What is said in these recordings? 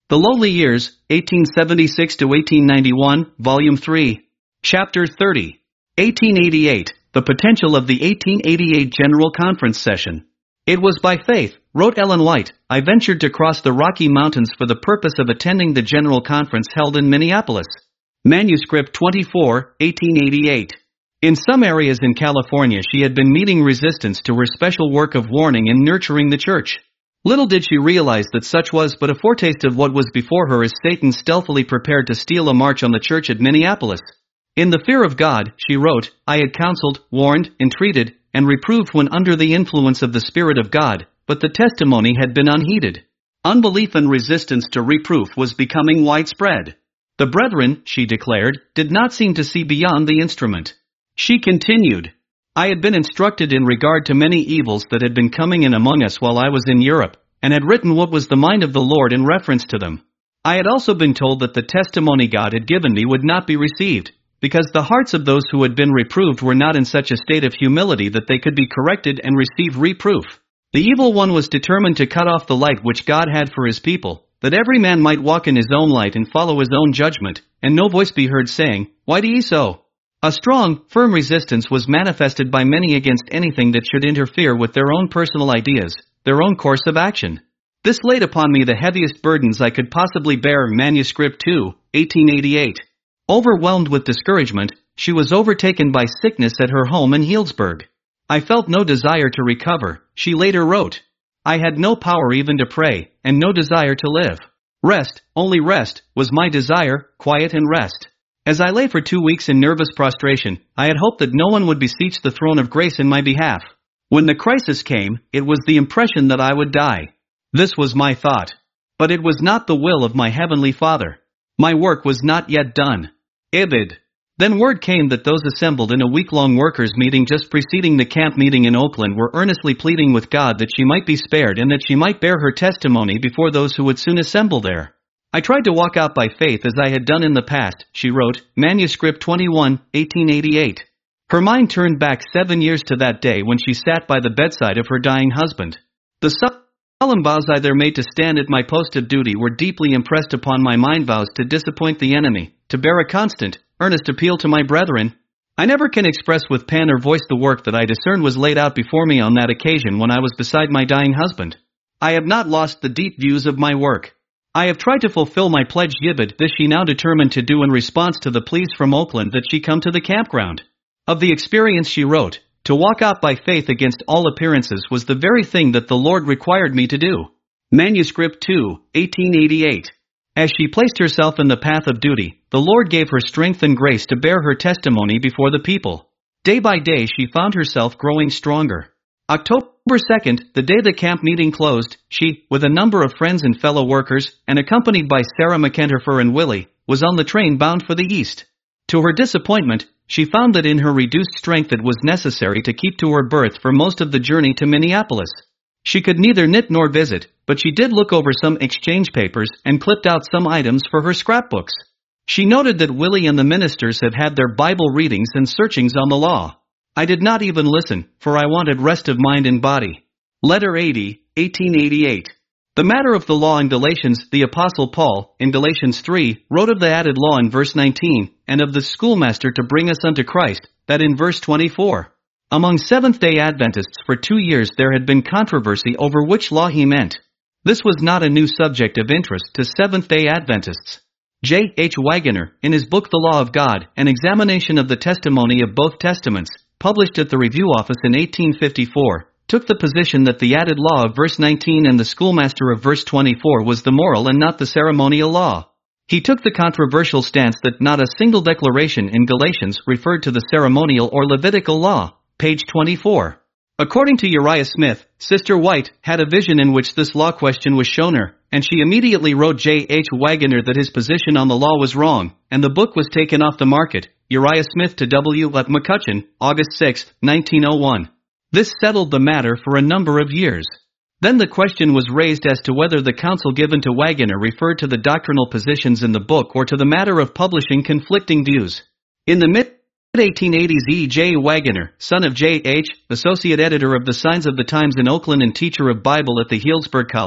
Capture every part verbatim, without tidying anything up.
The Lowly Years, eighteen seventy-six to eighteen ninety-one, Volume three. Chapter thirty. eighteen eighty-eight, The Potential of the eighteen eighty-eight General Conference Session. It was by faith, wrote Ellen White, I ventured to cross the Rocky Mountains for the purpose of attending the General Conference held in Minneapolis. Manuscript twenty-four, eighteen eighty-eight. In some areas in California she had been meeting resistance to her special work of warning and nurturing the church. Little did she realize that such was but a foretaste of what was before her as Satan stealthily prepared to steal a march on the church at Minneapolis. In the fear of God, she wrote, I had counseled, warned, entreated, and reproved when under the influence of the Spirit of God, but the testimony had been unheeded. Unbelief and resistance to reproof was becoming widespread. The brethren, she declared, did not seem to see beyond the instrument. She continued, I had been instructed in regard to many evils that had been coming in among us while I was in Europe, and had written what was the mind of the Lord in reference to them. I had also been told that the testimony God had given me would not be received, because the hearts of those who had been reproved were not in such a state of humility that they could be corrected and receive reproof. The evil one was determined to cut off the light which God had for his people, that every man might walk in his own light and follow his own judgment, and no voice be heard saying, Why do ye so? A strong, firm resistance was manifested by many against anything that should interfere with their own personal ideas, their own course of action. This laid upon me the heaviest burdens I could possibly bear. Manuscript two, eighteen eighty-eight. Overwhelmed with discouragement, she was overtaken by sickness at her home in Healdsburg. I felt no desire to recover, she later wrote. I had no power even to pray, and no desire to live. Rest, only rest, was my desire, quiet and rest. As I lay for two weeks in nervous prostration, I had hoped that no one would beseech the throne of grace in my behalf. When the crisis came, it was the impression that I would die. This was my thought. But it was not the will of my heavenly Father. My work was not yet done. Ibid. Then word came that those assembled in a week-long workers' meeting just preceding the camp meeting in Oakland were earnestly pleading with God that she might be spared and that she might bear her testimony before those who would soon assemble there. I tried to walk out by faith as I had done in the past, she wrote, Manuscript twenty-one, eighteen eighty-eight. Her mind turned back seven years to that day when she sat by the bedside of her dying husband. The solemn vows I there made to stand at my post of duty were deeply impressed upon my mind, vows to disappoint the enemy, to bear a constant, earnest appeal to my brethren. I never can express with pen or voice the work that I discerned was laid out before me on that occasion when I was beside my dying husband. I have not lost the deep views of my work. I have tried to fulfill my pledge. Yibid. This she now determined to do in response to the pleas from Oakland that she come to the campground. Of the experience she wrote, to walk out by faith against all appearances was the very thing that the Lord required me to do. Manuscript two, eighteen eighty-eight. As she placed herself in the path of duty, the Lord gave her strength and grace to bear her testimony before the people. Day by day she found herself growing stronger. October second, the day the camp meeting closed, she, with a number of friends and fellow workers, and accompanied by Sarah McEnterfer and Willie, was on the train bound for the east. To her disappointment, she found that in her reduced strength it was necessary to keep to her berth for most of the journey to Minneapolis. She could neither knit nor visit, but she did look over some exchange papers and clipped out some items for her scrapbooks. She noted that Willie and the ministers had had their Bible readings and searchings on the law. I did not even listen, for I wanted rest of mind and body. Letter eighty, eighteen eighty-eight. The matter of the law in Galatians, the Apostle Paul, in Galatians three, wrote of the added law in verse nineteen, and of the schoolmaster to bring us unto Christ, that in verse twenty-four. Among Seventh-day Adventists for two years there had been controversy over which law he meant. This was not a new subject of interest to Seventh-day Adventists. J H Waggoner, in his book The Law of God, an examination of the testimony of both testaments, published at the Review Office in eighteen fifty-four, took the position that the added law of verse nineteen and the schoolmaster of verse twenty-four was the moral and not the ceremonial law. He took the controversial stance that not a single declaration in Galatians referred to the ceremonial or Levitical law, page twenty-four. According to Uriah Smith, Sister White had a vision in which this law question was shown her, and she immediately wrote J H Waggoner that his position on the law was wrong, and the book was taken off the market. Uriah Smith to W. L. McCutcheon, August sixth, nineteen oh one. This settled the matter for a number of years. Then the question was raised as to whether the counsel given to Waggoner referred to the doctrinal positions in the book or to the matter of publishing conflicting views. In the mid eighteen eighties, E. J. Waggoner, son of J H, associate editor of the Signs of the Times in Oakland and teacher of Bible at the Healdsburg College,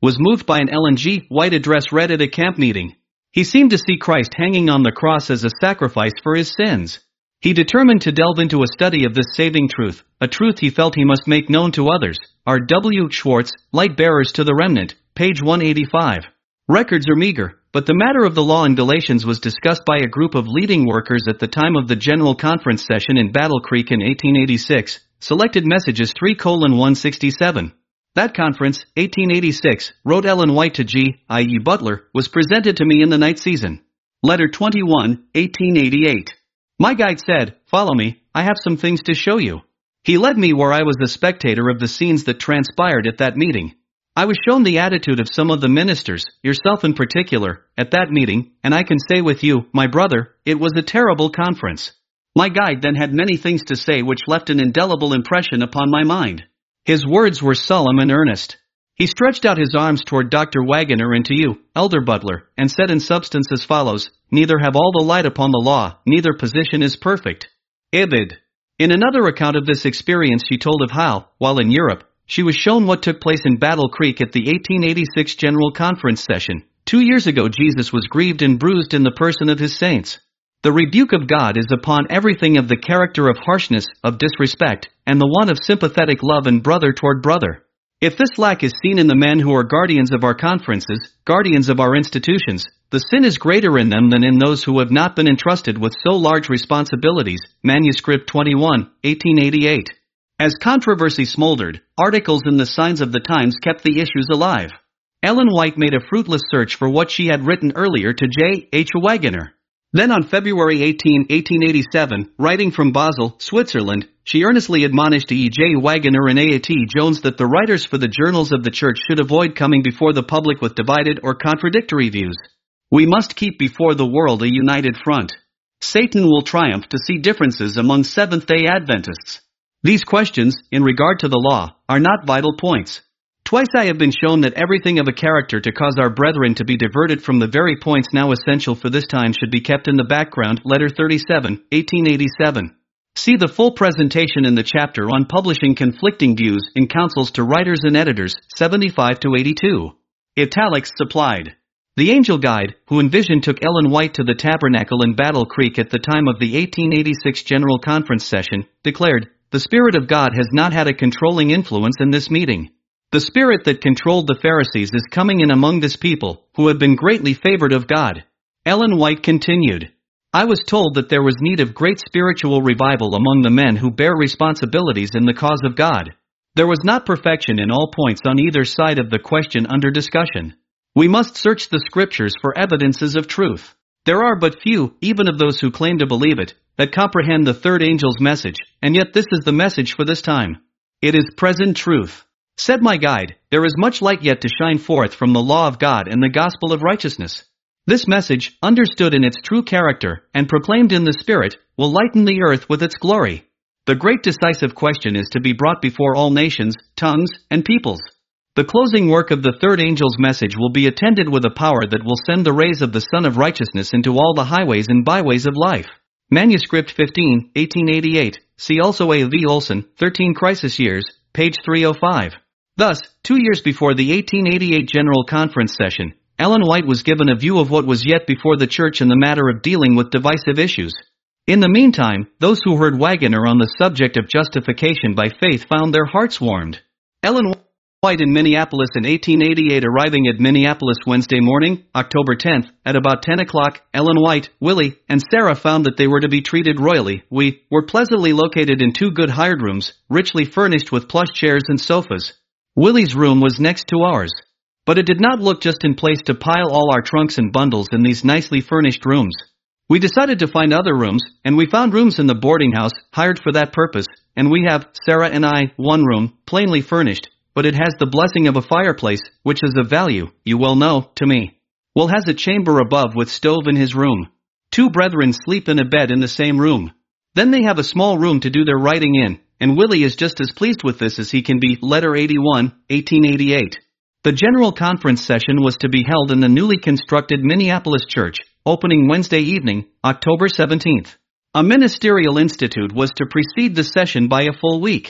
was moved by an Ellen G. White address read at a camp meeting. He seemed to see Christ hanging on the cross as a sacrifice for his sins. He determined to delve into a study of this saving truth, a truth he felt he must make known to others. R. W. Schwartz, Light Bearers to the Remnant, page one eighty-five. Records are meager, but the matter of the law in Galatians was discussed by a group of leading workers at the time of the General Conference session in Battle Creek in eighteen eighty-six. Selected messages three colon one sixty-seven. That conference, eighteen eighty-six, wrote Ellen White to G I E Butler, was presented to me in the night season. Letter twenty-one, eighteen eighty-eight. My guide said, "Follow me, I have some things to show you." He led me where I was a spectator of the scenes that transpired at that meeting. I was shown the attitude of some of the ministers, yourself in particular, at that meeting, and I can say with you, my brother, it was a terrible conference. My guide then had many things to say which left an indelible impression upon my mind. His words were solemn and earnest. He stretched out his arms toward Doctor Wagoner and to you, Elder Butler, and said in substance as follows, "Neither have all the light upon the law, neither position is perfect." Ibid. In another account of this experience she told of how, while in Europe, she was shown what took place in Battle Creek at the eighteen eighty-six General Conference session. Two years ago Jesus was grieved and bruised in the person of his saints. The rebuke of God is upon everything of the character of harshness, of disrespect, and the want of sympathetic love and brother toward brother. If this lack is seen in the men who are guardians of our conferences, guardians of our institutions, the sin is greater in them than in those who have not been entrusted with so large responsibilities. Manuscript twenty-one, eighteen eighty-eight. As controversy smoldered, articles in the Signs of the Times kept the issues alive. Ellen White made a fruitless search for what she had written earlier to J H Wagoner. Then on February eighteenth, eighteen eighty-seven, writing from Basel, Switzerland, she earnestly admonished E. J. Wagoner and A. T. Jones that the writers for the journals of the church should avoid coming before the public with divided or contradictory views. We must keep before the world a united front. Satan will triumph to see differences among Seventh-day Adventists. These questions, in regard to the law, are not vital points. Twice I have been shown that everything of a character to cause our brethren to be diverted from the very points now essential for this time should be kept in the background. Letter thirty-seven, eighteen eighty-seven. See the full presentation in the chapter on publishing conflicting views in Counsels to Writers and Editors, seventy-five to eighty-two. Italics supplied. The angel guide, who envisioned took Ellen White to the tabernacle in Battle Creek at the time of the eighteen eighty-six General Conference session, declared, "The Spirit of God has not had a controlling influence in this meeting. The spirit that controlled the Pharisees is coming in among this people, who have been greatly favored of God." Ellen White continued, "I was told that there was need of great spiritual revival among the men who bear responsibilities in the cause of God. There was not perfection in all points on either side of the question under discussion. We must search the scriptures for evidences of truth. There are but few, even of those who claim to believe it, that comprehend the third angel's message, and yet this is the message for this time. It is present truth. Said my guide, there is much light yet to shine forth from the law of God and the gospel of righteousness. This message, understood in its true character, and proclaimed in the Spirit, will lighten the earth with its glory. The great decisive question is to be brought before all nations, tongues, and peoples. The closing work of the third angel's message will be attended with a power that will send the rays of the Son of Righteousness into all the highways and byways of life." Manuscript fifteen, eighteen eighty-eight, see also A. V. Olson, thirteen Crisis Years, page three oh five. Thus, two years before the eighteen eighty-eight General Conference session, Ellen White was given a view of what was yet before the church in the matter of dealing with divisive issues. In the meantime, those who heard Wagoner on the subject of justification by faith found their hearts warmed. Ellen White in Minneapolis in eighteen eighty-eight. Arriving at Minneapolis Wednesday morning, October tenth, at about ten o'clock, Ellen White, Willie, and Sarah found that they were to be treated royally. We were pleasantly located in two good hired rooms, richly furnished with plush chairs and sofas. Willie's room was next to ours. But it did not look just in place to pile all our trunks and bundles in these nicely furnished rooms. We decided to find other rooms, and we found rooms in the boarding house, hired for that purpose, and we have, Sarah and I, one room, plainly furnished, but it has the blessing of a fireplace, which is of value, you well know, to me. Will has a chamber above with stove in his room. Two brethren sleep in a bed in the same room. Then they have a small room to do their writing in, and Willie is just as pleased with this as he can be. Letter eighty-one, eighteen eighty-eight. The General Conference session was to be held in the newly constructed Minneapolis Church, opening Wednesday evening, October seventeenth. A ministerial institute was to precede the session by a full week.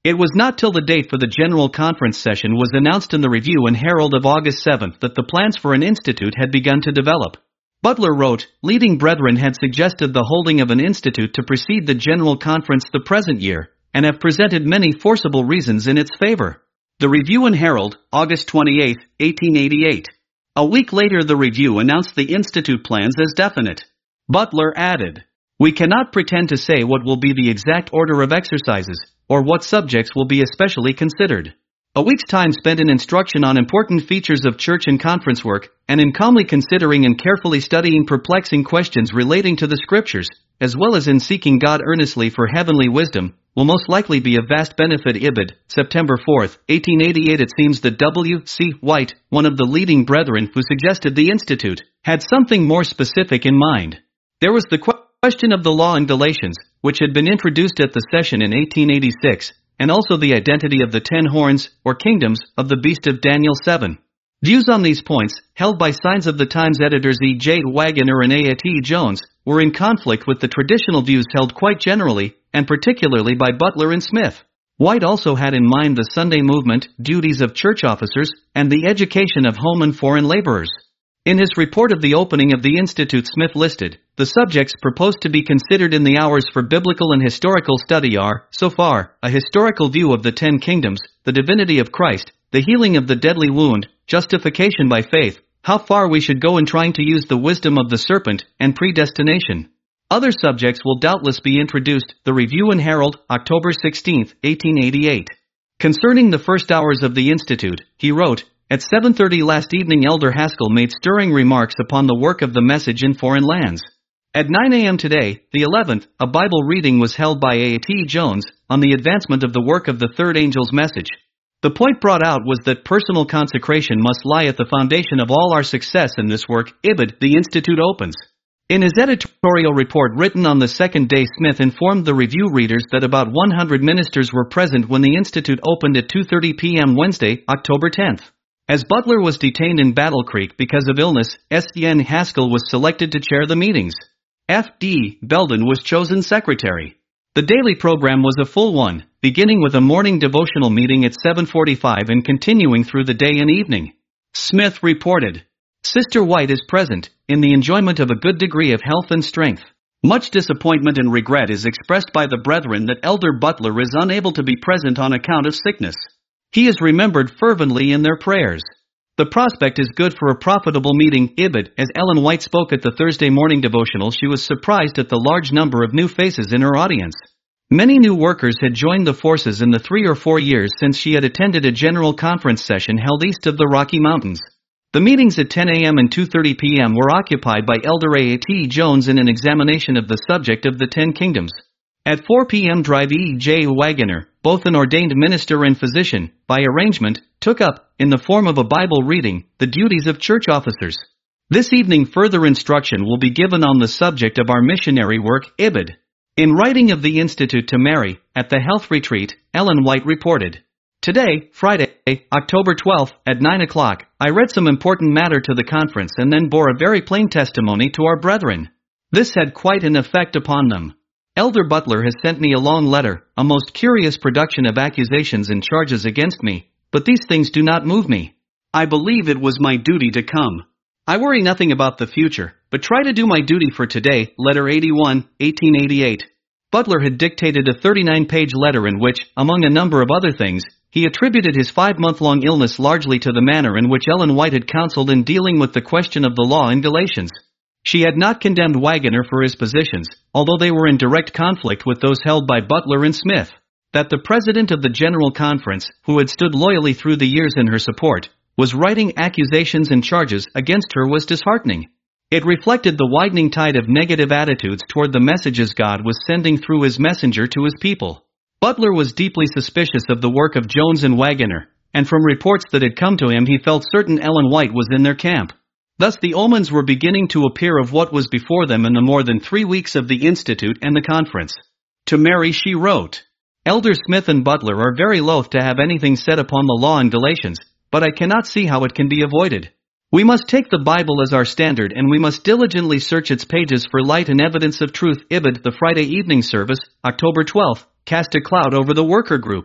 It was not till the date for the General Conference session was announced in the Review and Herald of August seventh that the plans for an institute had begun to develop. Butler wrote, leading brethren had suggested the holding of an institute to precede the General Conference the present year, and have presented many forcible reasons in its favor. The Review and Herald, August twenty-eighth, eighteen eighty-eight. A week later the Review announced the institute plans as definite. Butler added, "We cannot pretend to say what will be the exact order of exercises, or what subjects will be especially considered. A week's time spent in instruction on important features of church and conference work, and in calmly considering and carefully studying perplexing questions relating to the Scriptures, as well as in seeking God earnestly for heavenly wisdom, will most likely be of vast benefit." Ibid, September fourth, eighteen eighty-eight. It seems that W C White, one of the leading brethren who suggested the institute, had something more specific in mind. There was the question of the law in Galatians, which had been introduced at the session in eighteen eighty-six, and also the identity of the ten horns, or kingdoms, of the beast of Daniel seven. Views on these points, held by Signs of the Times editors E. J. Waggoner and A. T. Jones, were in conflict with the traditional views held quite generally, and particularly by Butler and Smith. White also had in mind the Sunday movement, duties of church officers, and the education of home and foreign laborers. In his report of the opening of the Institute, Smith listed, the subjects proposed to be considered in the hours for biblical and historical study are, so far, a historical view of the Ten Kingdoms, the divinity of Christ, the healing of the deadly wound, justification by faith, how far we should go in trying to use the wisdom of the serpent, and predestination. Other subjects will doubtless be introduced. The Review and Herald, October sixteenth, eighteen eighty-eight. Concerning the first hours of the Institute, he wrote, "At seven thirty last evening Elder Haskell made stirring remarks upon the work of the message in foreign lands. At nine a m today, the eleventh, a Bible reading was held by A. T. Jones, on the advancement of the work of the third angel's message. The point brought out was that personal consecration must lie at the foundation of all our success in this work." Ibid, the Institute opens. In his editorial report written on the second day, Smith informed the Review readers that about one hundred ministers were present when the Institute opened at two thirty p m Wednesday, October tenth. As Butler was detained in Battle Creek because of illness, S N Haskell was selected to chair the meetings. F D Belden was chosen secretary. The daily program was a full one, beginning with a morning devotional meeting at seven forty-five and continuing through the day and evening. Smith reported, "Sister White is present, in the enjoyment of a good degree of health and strength. Much disappointment and regret is expressed by the brethren that Elder Butler is unable to be present on account of sickness. He is remembered fervently in their prayers. The prospect is good for a profitable meeting." Ibid. As Ellen White spoke at the Thursday morning devotional, she was surprised at the large number of new faces in her audience. Many new workers had joined the forces in the three or four years since she had attended a general conference session held east of the Rocky Mountains. The meetings at ten a m and two thirty p m were occupied by Elder A. T. Jones in an examination of the subject of the Ten Kingdoms. At four p m Drive E. J. Waggoner, both an ordained minister and physician, by arrangement, took up, in the form of a Bible reading, the duties of church officers. This evening further instruction will be given on the subject of our missionary work. Ibid. In writing of the Institute to Mary, at the health retreat, Ellen White reported, "Today, Friday, October twelfth, at nine o'clock, I read some important matter to the conference and then bore a very plain testimony to our brethren. This had quite an effect upon them. Elder Butler has sent me a long letter, a most curious production of accusations and charges against me, but these things do not move me. I believe it was my duty to come. I worry nothing about the future, but try to do my duty for today." Letter eighty-one, eighteen eighty-eight. Butler had dictated a thirty-nine page letter in which, among a number of other things, he attributed his five-month-long illness largely to the manner in which Ellen White had counseled in dealing with the question of the law in Galatians. She had not condemned Waggoner for his positions, although they were in direct conflict with those held by Butler and Smith. That the president of the General Conference, who had stood loyally through the years in her support, was writing accusations and charges against her was disheartening. It reflected the widening tide of negative attitudes toward the messages God was sending through his messenger to his people. Butler was deeply suspicious of the work of Jones and Waggoner, and from reports that had come to him he felt certain Ellen White was in their camp. Thus the omens were beginning to appear of what was before them in the more than three weeks of the Institute and the conference. To Mary she wrote, "Elder Smith and Butler are very loath to have anything said upon the law in Galatians, but I cannot see how it can be avoided. We must take the Bible as our standard and we must diligently search its pages for light and evidence of truth." Ibid. The Friday evening service, October twelfth, cast a cloud over the worker group.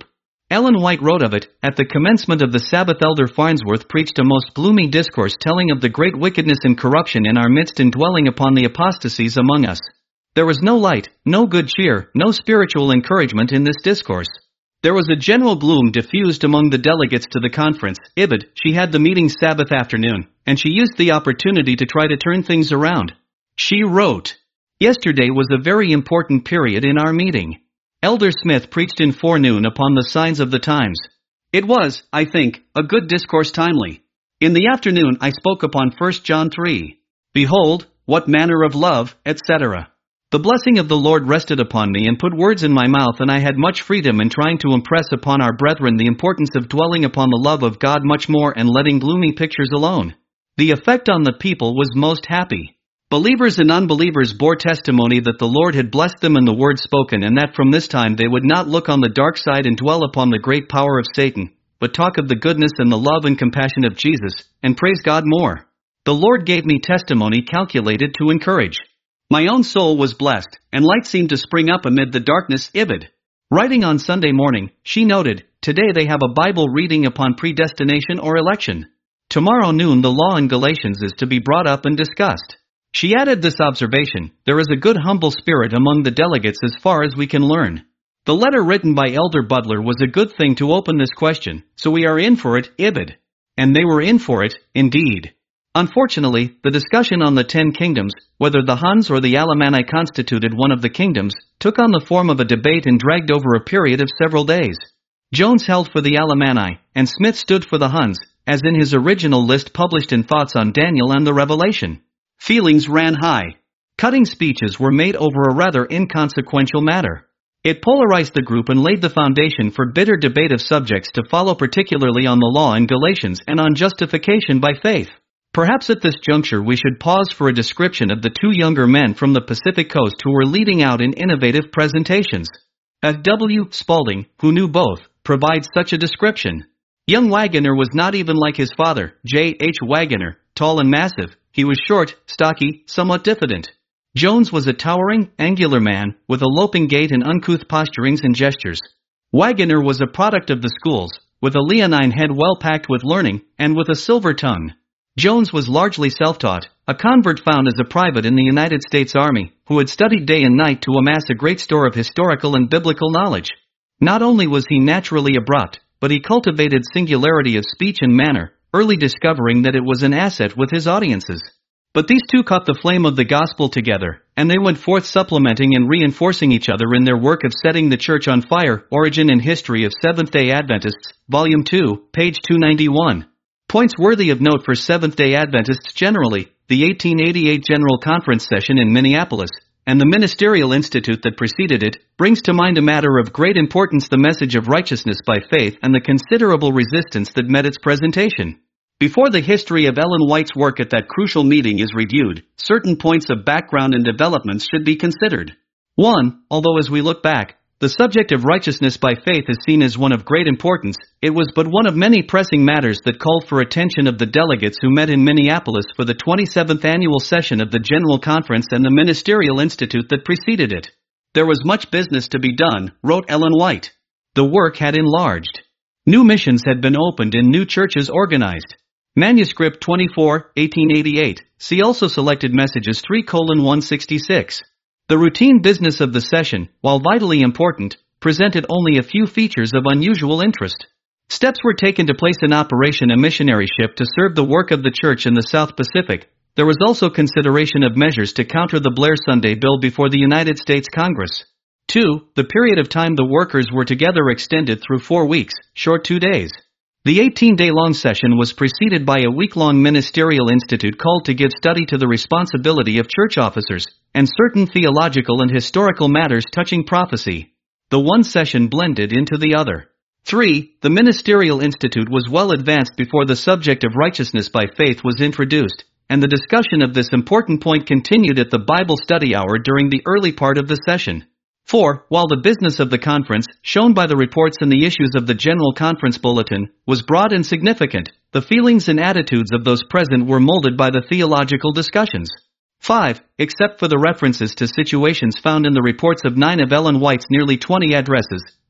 Ellen White wrote of it, "At the commencement of the Sabbath, Elder Farnsworth preached a most gloomy discourse telling of the great wickedness and corruption in our midst and dwelling upon the apostasies among us. There was no light, no good cheer, no spiritual encouragement in this discourse. There was a general gloom diffused among the delegates to the conference. Ibid, she had the meeting Sabbath afternoon, and she used the opportunity to try to turn things around. She wrote, "Yesterday was a very important period in our meeting. Elder Smith preached in forenoon upon the signs of the times. It was, I think, a good discourse, timely. In the afternoon I spoke upon First John three. Behold, what manner of love, et cetera. The blessing of the Lord rested upon me and put words in my mouth, and I had much freedom in trying to impress upon our brethren the importance of dwelling upon the love of God much more and letting gloomy pictures alone. The effect on the people was most happy. Believers and unbelievers bore testimony that the Lord had blessed them in the word spoken, and that from this time they would not look on the dark side and dwell upon the great power of Satan, but talk of the goodness and the love and compassion of Jesus, and praise God more. The Lord gave me testimony calculated to encourage. My own soul was blessed, and light seemed to spring up amid the darkness." Ibid. Writing on Sunday morning, she noted, "Today they have a Bible reading upon predestination or election. Tomorrow noon the law in Galatians is to be brought up and discussed." She added this observation, "There is a good humble spirit among the delegates as far as we can learn." The letter written by Elder Butler was a good thing to open this question, so we are in for it, Ibid. And they were in for it, indeed. Unfortunately, the discussion on the Ten Kingdoms, whether the Huns or the Alemanni constituted one of the kingdoms, took on the form of a debate and dragged over a period of several days. Jones held for the Alemanni, and Smith stood for the Huns, as in his original list published in Thoughts on Daniel and the Revelation. Feelings ran high. Cutting speeches were made over a rather inconsequential matter. It polarized the group and laid the foundation for bitter debate of subjects to follow, particularly on the law in Galatians and on justification by faith. Perhaps at this juncture we should pause for a description of the two younger men from the Pacific Coast who were leading out in innovative presentations. F W Spaulding, who knew both, provides such a description. Young Wagoner was not even like his father, J H Wagoner, tall and massive. He was short, stocky, somewhat diffident. Jones was a towering, angular man, with a loping gait and uncouth posturings and gestures. Wagoner was a product of the schools, with a leonine head well packed with learning, and with a silver tongue. Jones was largely self-taught, a convert found as a private in the United States Army, who had studied day and night to amass a great store of historical and biblical knowledge. Not only was he naturally abrupt, but he cultivated singularity of speech and manner, early discovering that it was an asset with his audiences. But these two caught the flame of the gospel together, and they went forth supplementing and reinforcing each other in their work of setting the church on fire. Origin and History of Seventh-day Adventists, Volume two, page two ninety-one. Points worthy of note for Seventh-day Adventists generally: the eighteen eighty-eight General Conference session in Minneapolis, and the Ministerial Institute that preceded it, brings to mind a matter of great importance: the message of righteousness by faith and the considerable resistance that met its presentation. Before the history of Ellen White's work at that crucial meeting is reviewed, certain points of background and developments should be considered. one. Although as we look back, the subject of righteousness by faith is seen as one of great importance, it was but one of many pressing matters that called for attention of the delegates who met in Minneapolis for the twenty-seventh annual session of the General Conference and the Ministerial Institute that preceded it. There was much business to be done, wrote Ellen White. The work had enlarged. New missions had been opened and new churches organized. Manuscript twenty-four, eighteen eighty-eight, see also Selected Messages three colon one sixty-six. The routine business of the session, while vitally important, presented only a few features of unusual interest. Steps were taken to place in operation a missionary ship to serve the work of the church in the South Pacific. There was also consideration of measures to counter the Blair Sunday Bill before the United States Congress. two. The period of time the workers were together extended through four weeks, short two days. The eighteen-day-long session was preceded by a week-long ministerial institute called to give study to the responsibility of church officers, and certain theological and historical matters touching prophecy. The one session blended into the other. three. The ministerial institute was well advanced before the subject of righteousness by faith was introduced, and the discussion of this important point continued at the Bible study hour during the early part of the session. four. While the business of the conference, shown by the reports and the issues of the General Conference Bulletin, was broad and significant, the feelings and attitudes of those present were molded by the theological discussions. five. Except for the references to situations found in the reports of nine of Ellen White's nearly twenty addresses,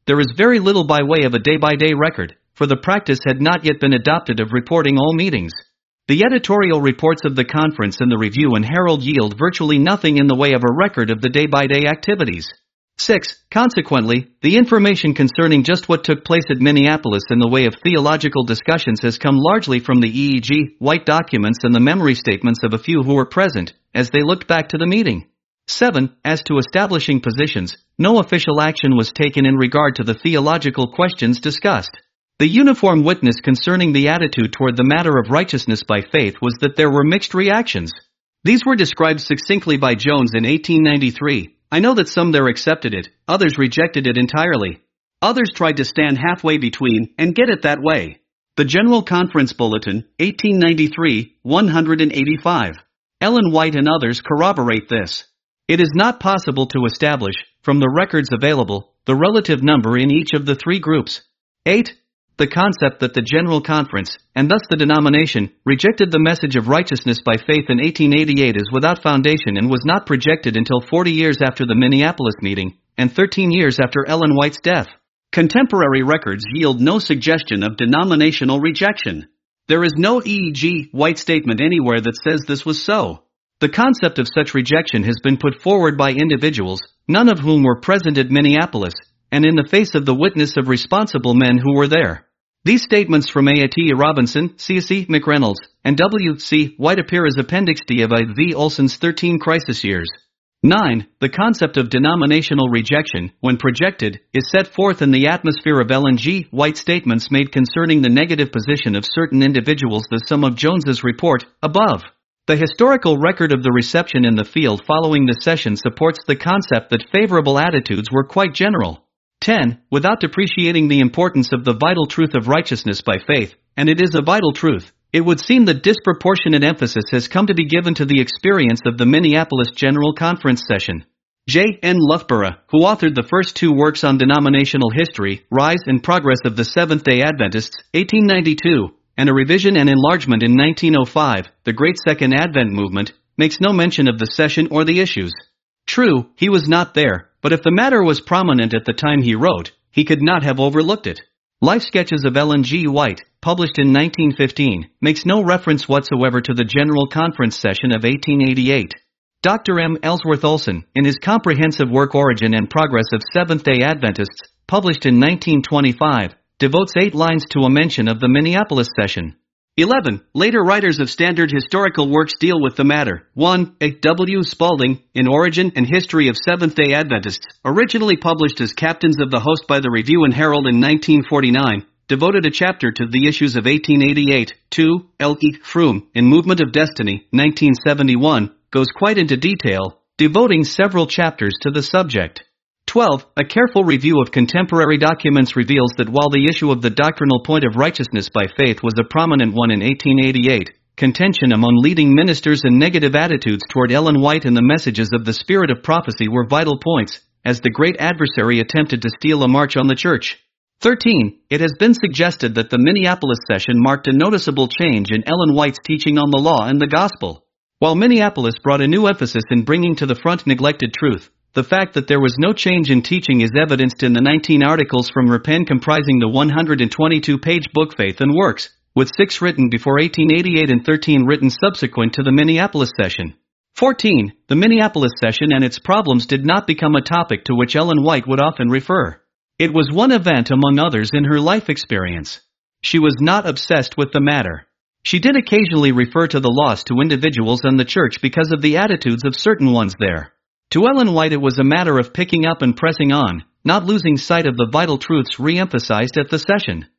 There is very little by way of a day-by-day record, for the practice had not yet been adopted of reporting all meetings. The editorial reports of the conference and the Review and Herald yield virtually nothing in the way of a record of the day-by-day activities. six. Consequently, the information concerning just what took place at Minneapolis in the way of theological discussions has come largely from the E E G White documents and the memory statements of a few who were present, as they looked back to the meeting. seven. As to establishing positions, no official action was taken in regard to the theological questions discussed. The uniform witness concerning the attitude toward the matter of righteousness by faith was that there were mixed reactions. These were described succinctly by Jones in eighteen ninety-three. I know that some there accepted it, others rejected it entirely. Others tried to stand halfway between and get it that way. The General Conference Bulletin, eighteen ninety-three, one eighty-five. Ellen White and others corroborate this. It is not possible to establish, from the records available, the relative number in each of the three groups. eight. The concept that the General Conference, and thus the denomination, rejected the message of righteousness by faith in eighteen eighty-eight is without foundation and was not projected until forty years after the Minneapolis meeting, and thirteen years after Ellen White's death. Contemporary records yield no suggestion of denominational rejection. There is no E E G White statement anywhere that says this was so. The concept of such rejection has been put forward by individuals, none of whom were present at Minneapolis, and in the face of the witness of responsible men who were there. These statements from A T Robinson, C C McReynolds, and W C White appear as Appendix D of I V Olson's thirteen Crisis Years. nine. The concept of denominational rejection, when projected, is set forth in the atmosphere of Ellen G. White statements made concerning the negative position of certain individuals, the sum of Jones's report, above. The historical record of the reception in the field following the session supports the concept that favorable attitudes were quite general. ten. Without depreciating the importance of the vital truth of righteousness by faith, and it is a vital truth, it would seem that disproportionate emphasis has come to be given to the experience of the Minneapolis General Conference session. J. N. Loughborough, who authored the first two works on denominational history, Rise and Progress of the Seventh-day Adventists, eighteen ninety-two, and a revision and enlargement in nineteen oh five, The Great Second Advent Movement, makes no mention of the session or the issues. True, he was not there, but if the matter was prominent at the time he wrote, he could not have overlooked it. Life Sketches of Ellen G. White, published in nineteen fifteen, makes no reference whatsoever to the General Conference session of eighteen eighty-eight. Doctor M. Ellsworth Olson, in his comprehensive work Origin and Progress of Seventh-day Adventists, published in nineteen twenty-five, devotes eight lines to a mention of the Minneapolis session. eleven. Later writers of standard historical works deal with the matter. one. A. W. Spalding, in Origin and History of Seventh-day Adventists, originally published as Captains of the Host by the Review and Herald in nineteen forty-nine, devoted a chapter to the issues of eighteen eighty-eight. two. L. E. Froom, in Movement of Destiny, nineteen seventy-one, goes quite into detail, devoting several chapters to the subject. twelve. A careful review of contemporary documents reveals that while the issue of the doctrinal point of righteousness by faith was a prominent one in eighteen eighty-eight, contention among leading ministers and negative attitudes toward Ellen White and the messages of the spirit of prophecy were vital points, as the great adversary attempted to steal a march on the church. thirteen. It has been suggested that the Minneapolis session marked a noticeable change in Ellen White's teaching on the law and the gospel. While Minneapolis brought a new emphasis in bringing to the front neglected truth, the fact that there was no change in teaching is evidenced in the nineteen articles from Rapin comprising the one hundred twenty-two page book Faith and Works, with six written before eighteen eighty-eight and thirteen written subsequent to the Minneapolis session. fourteen. The Minneapolis session and its problems did not become a topic to which Ellen White would often refer. It was one event among others in her life experience. She was not obsessed with the matter. She did occasionally refer to the loss to individuals and the church because of the attitudes of certain ones there. To Ellen White it was a matter of picking up and pressing on, not losing sight of the vital truths re-emphasized at the session.